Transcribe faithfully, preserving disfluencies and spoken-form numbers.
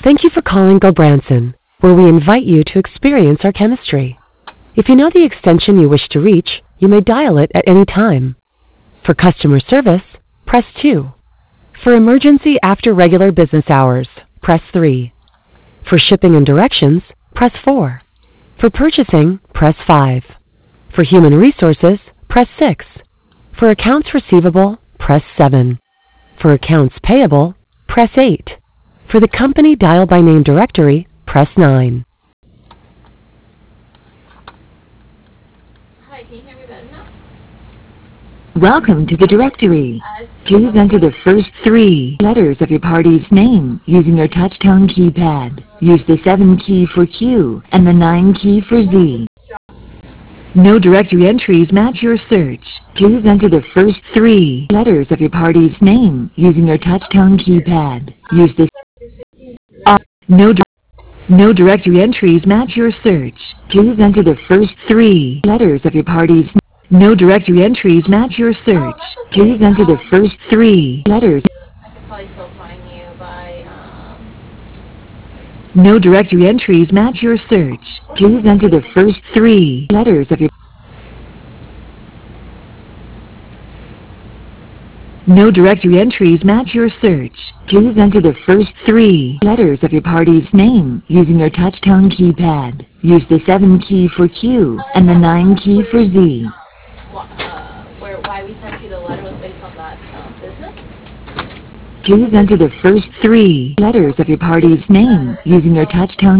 Thank you for calling Gulbranson, where we invite you to experience our chemistry. If you know the extension you wish to reach, you may dial it at any time. For customer service, press two. For emergency after regular business hours, press three. For shipping and directions, press four. For purchasing, press five. For human resources, press six. For accounts receivable, press seven. For accounts payable, press eight. For the company dial by name directory, press nine. Hi, can you hear me better now? Welcome to the directory. Please enter the first three letters of your party's name using your touch-tone keypad. Use the seven key for Q and the nine key for Z. No directory entries match your search. Please enter the first three letters of your party's name using your touch-tone keypad. Use the uh, no di- no directory entries match your search. Please enter the first three letters of your party's name. No directory entries match your Oh, search. that's okay. Please enter the Um, first three letters. I could probably still find you by, um, No directory entries match your search. Please enter the first three letters of your No directory entries match your search. Please enter the first three letters of your party's name using your touch-tone keypad. Use the seven key for Q uh, and the yeah, we nine can key for query, Z. um, wh- uh, where, why we sent you the letter was based on that, um, business. Please enter the first three letters of your party's name using your touch-tone